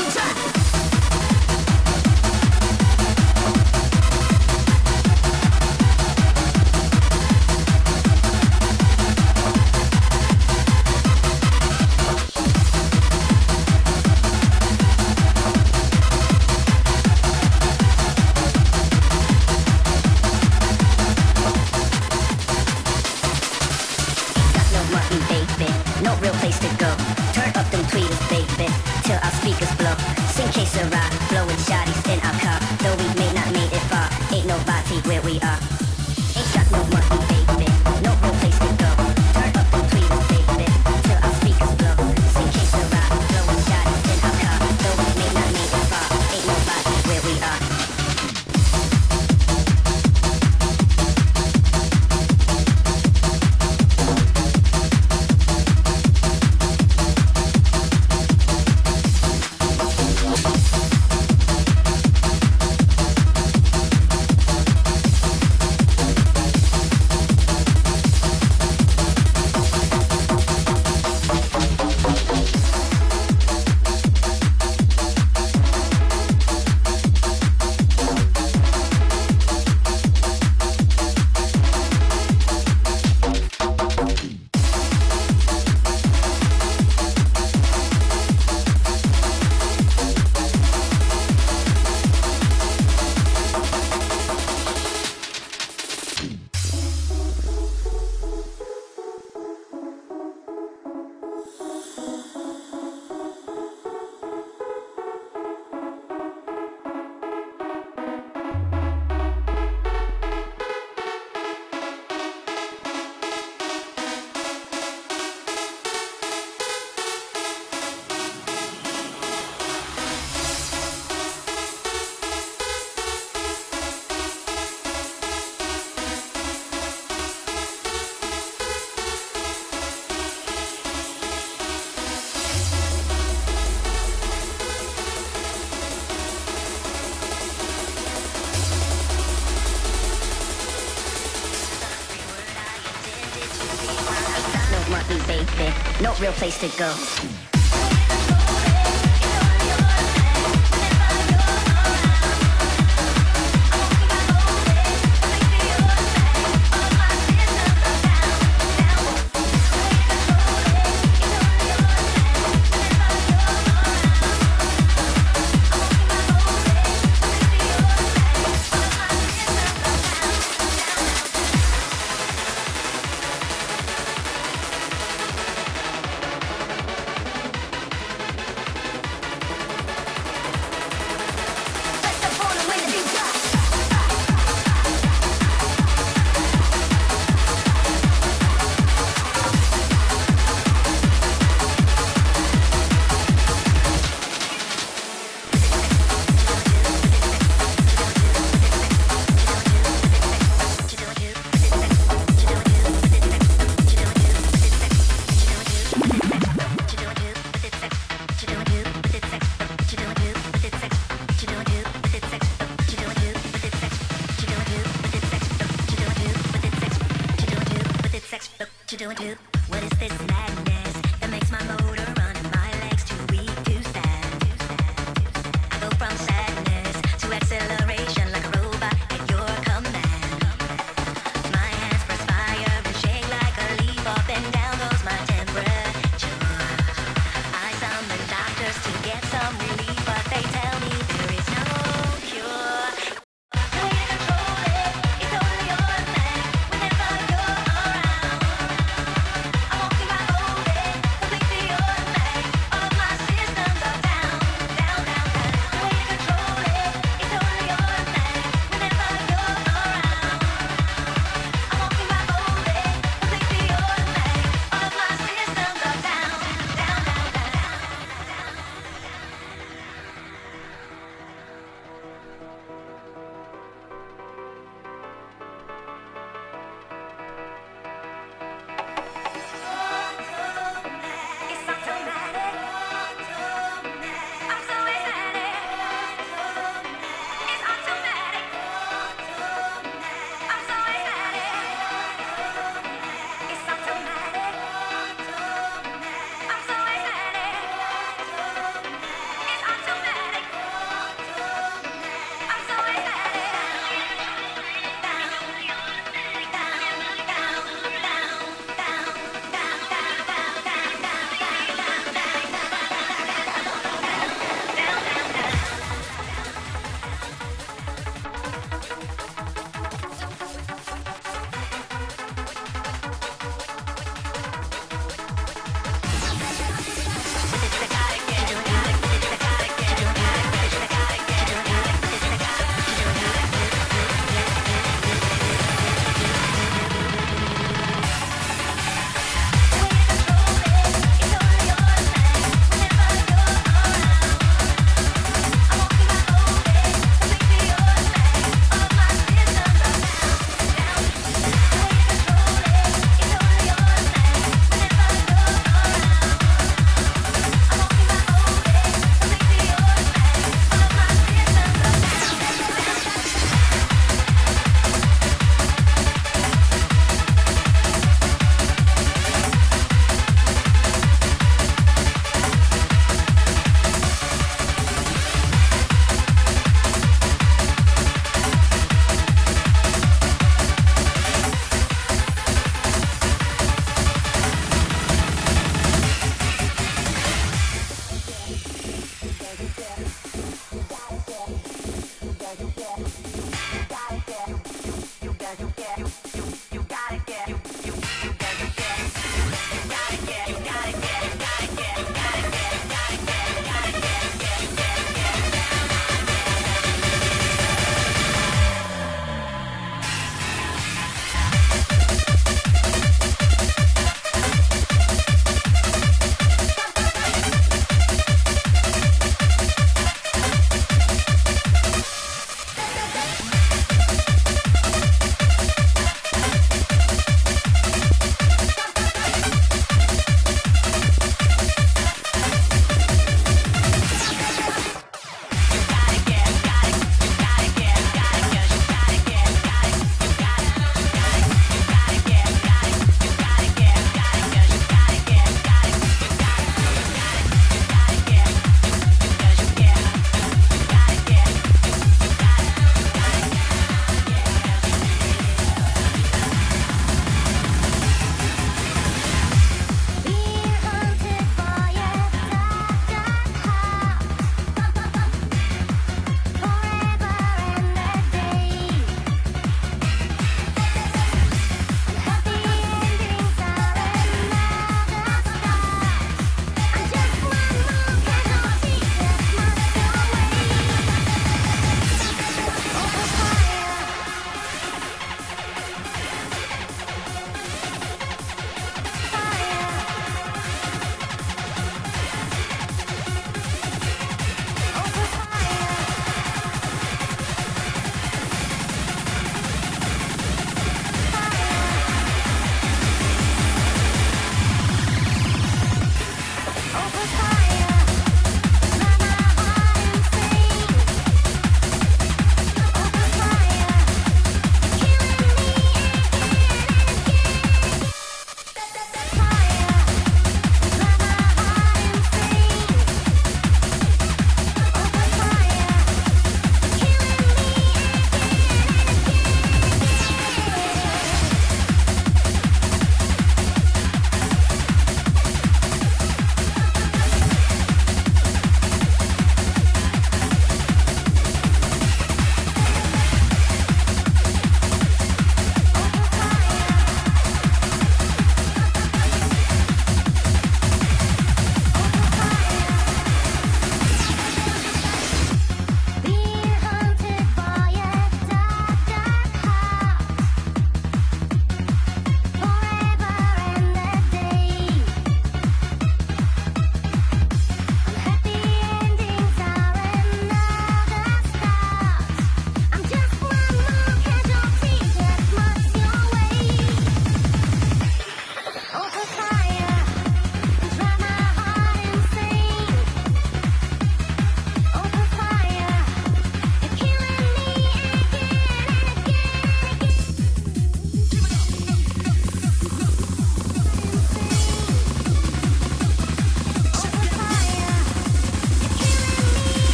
No real place to go.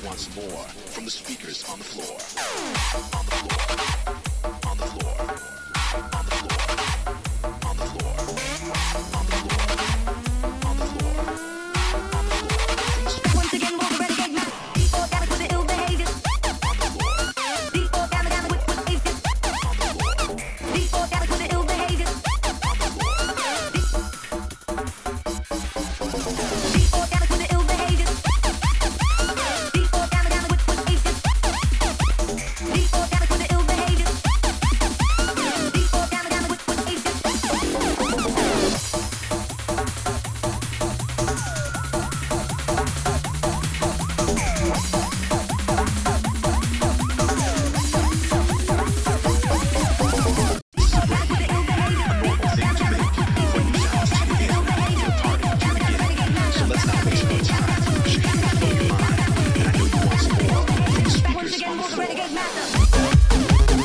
want some more from the speakers on the floor. On the floor. On the floor. On the floor. On the floor. On the floor. On the floor. On the floor. Once again, we'll renegade now. People gather with the ill behavior. People gather with behavior. People gather with the ill behavior. People gather with the ill behavior. People gather with behavior. People gather with the ill behavior. People gather with once again, we'll renegade master.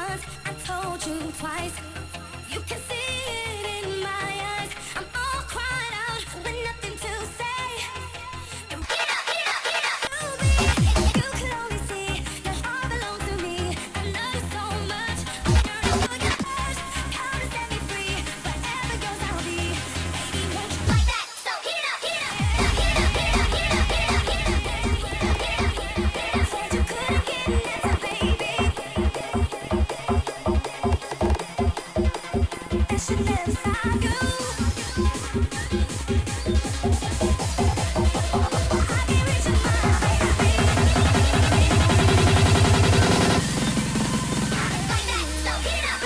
once, I told you twice. You can see it in my eyes. I'm all cried out with nothing to say. And you could only see your heart belongs to me. I love you so much. I'm yearning for your touch. Come and set me free. Forever yours I'll be. Baby, won't you like that? So hit up, hit up, hit up, hit up, hit up, hit up, hit up, hit up, hit up, hit up. Said you couldn't get an answer, baby. That should never stop you. I can't reach your mind, baby. Like that, so hit up.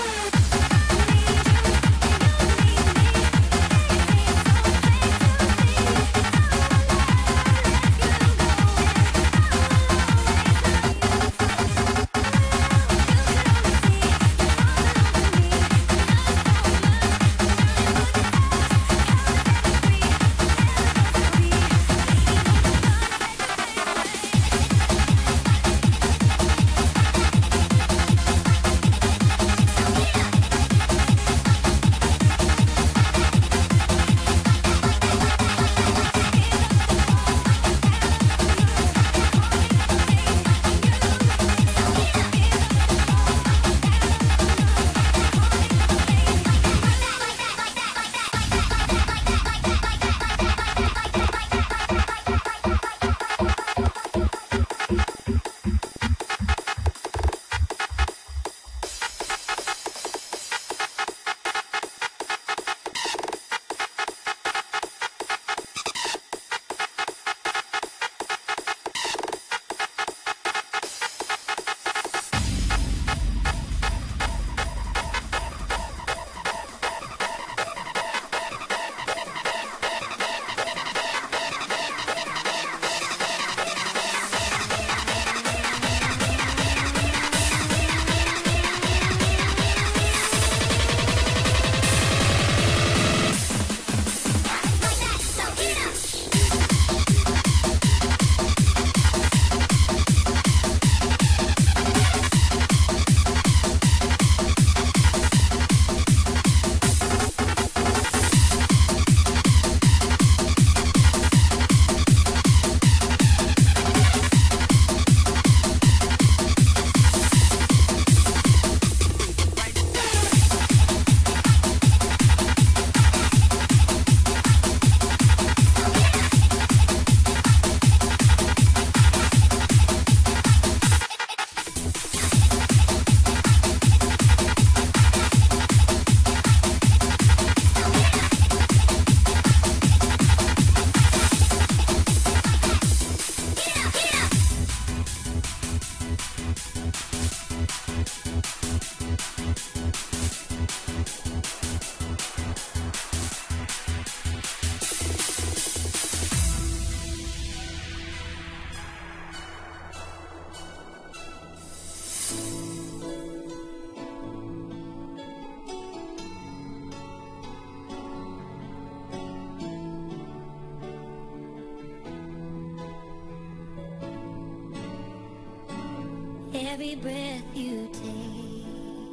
Every breath you take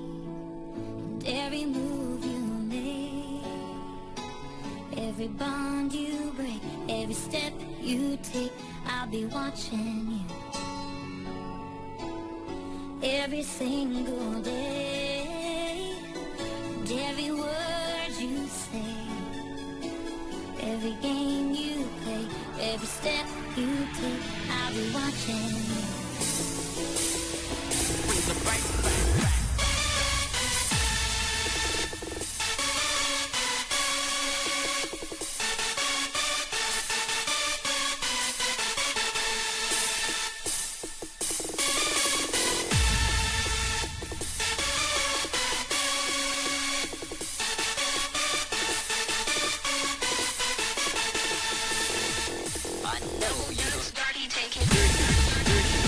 and every move you make, every bond you break, every step you take, I'll be watching you every single day. And every word you say, every game you play, every step you take, I'll be watching you. I know you're starting to take it.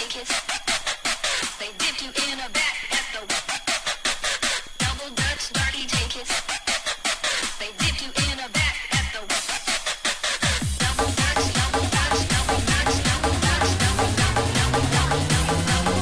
take it. They dipped you in a back at the double Dutch dirty take it. They dipped you in a back at the double Dutch, double Dutch, double Dutch, double Dutch, double double double double double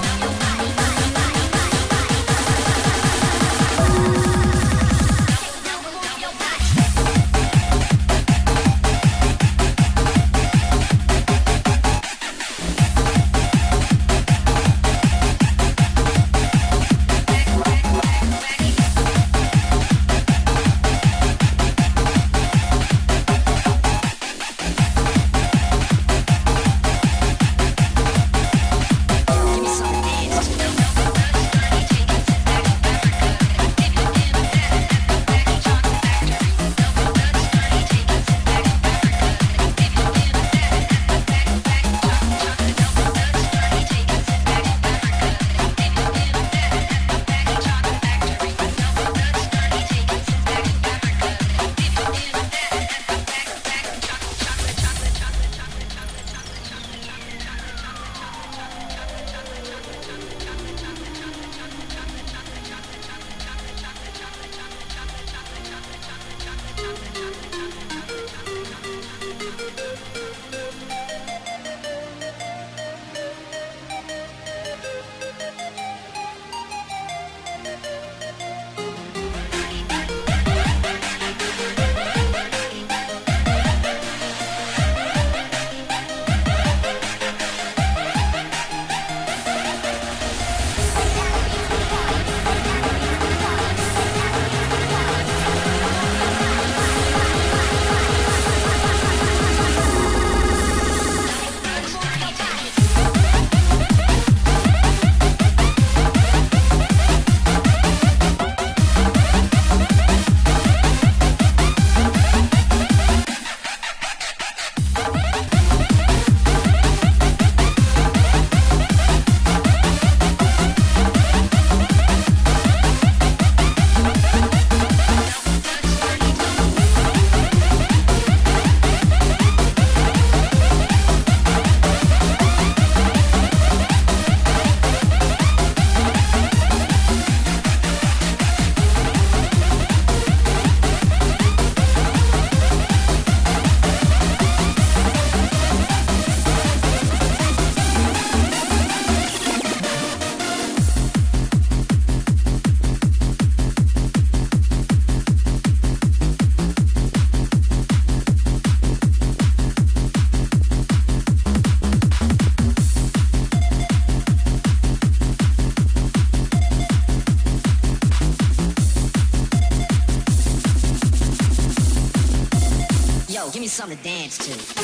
Give me something to dance to.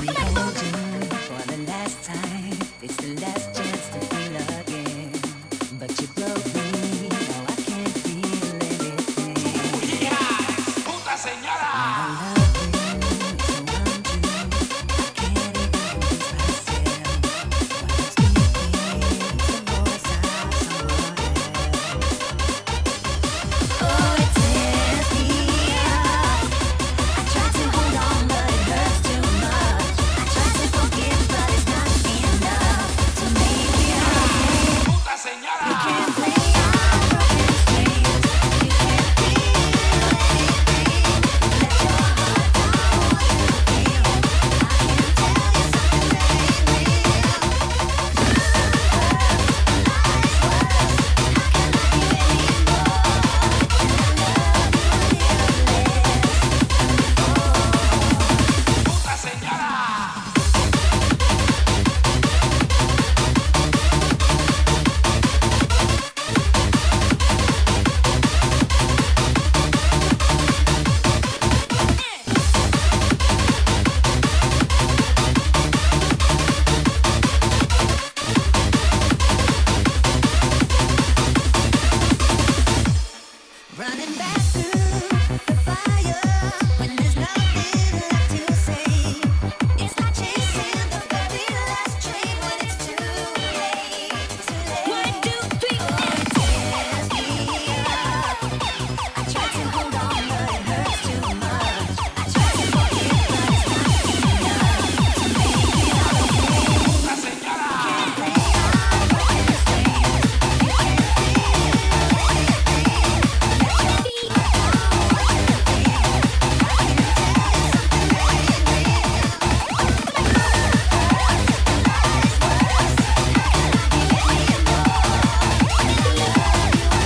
me hold you for the last time. It's the last chance to feel again. But you broke me, now I can't feel anything. ¡Puta señora! I love you, so want you. I can't even convince myself. What's speaking the voice of someone else. Oh, it tears me up. I try to hold on, but it hurts too much. I try to forgive, but it's not enough to make it okay. ¡Puta señora! You can't play our broken strings. You can't feel anything. Let your heart down what you feel. I can tell you something that ain't real. Life's worse. How can I give any more? And I love you a little less. ¡Puta señora! Running back through the fire when there's nothing left to say. It's like chasing the very last train when it's too late. 1, 2, 3, oh, it tears me up. I try to hold on, but it hurts too much. I try to forgive, but it's not enough to make it all okay. ¡Puta señora! Can't play our broken strings. You can't feel anything. Let your heart down what you feel. I can tell you something that ain't real. Life's worse. How can I give any more? And I love you a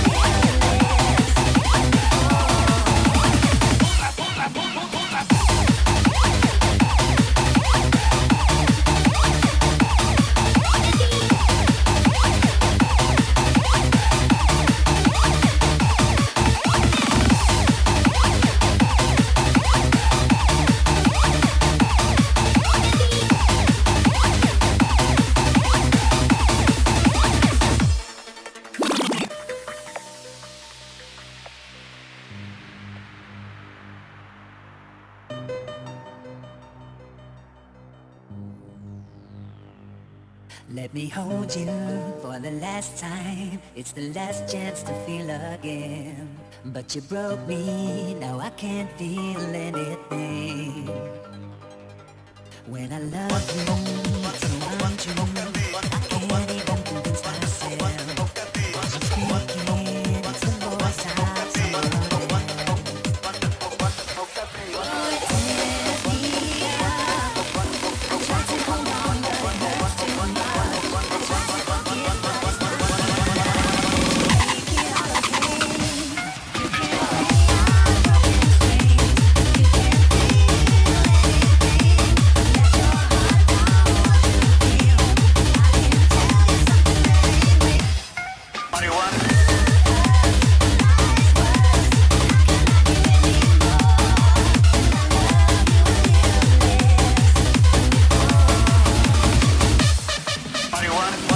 Let me hold you for the last time. It's the last chance to feel again. But you broke me, now I can't feel anything. When I love you, so want you, I can't even convince myself. I'm speaking, it's the voice of someone else. Oh, it tears me up. I try to hold on, but it hurts too much. I try to forgive, but it's not enough to make it all okay. You can't play our broken strings. You can't feel anything. Let your heart down what you feel. I can tell you something that ain't real. Marihuana. Life's worse. How can I give any more? And I love you a little less. Marihuana.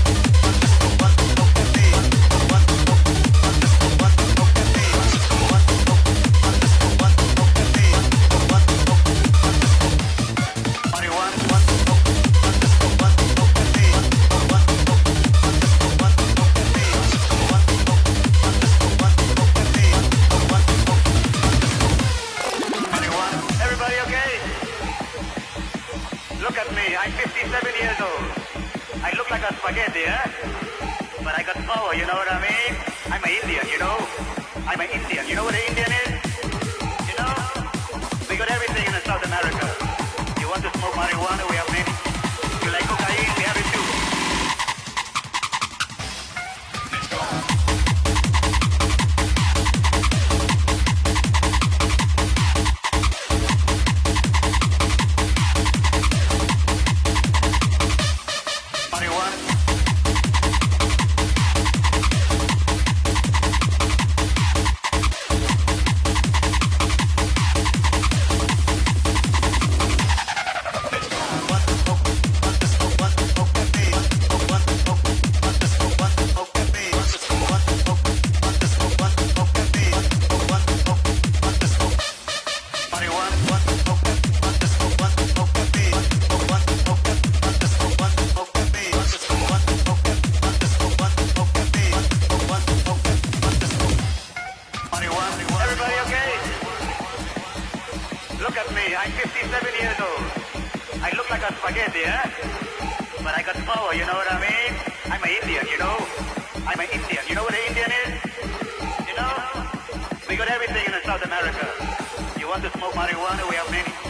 Everybody okay? Look at me, I'm 57 years old. I look like a spaghetti, eh? But I got power, you know what I mean? I'm an Indian, you know? I'm an Indian. You know what an Indian is? You know? We got everything in South America. You want to smoke marijuana? We have many. You like cocaine? We have it too. Marijuana. 57 years old. I look like a spaghetti, but I got power, you know what I mean? I'm an Indian, you know? I'm an Indian. You know what an Indian is? You know? We got everything in South America. You want to smoke marijuana? We have many.